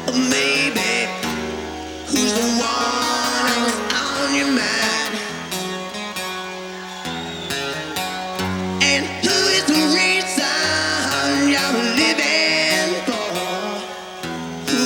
Or maybe who's the one on your mind?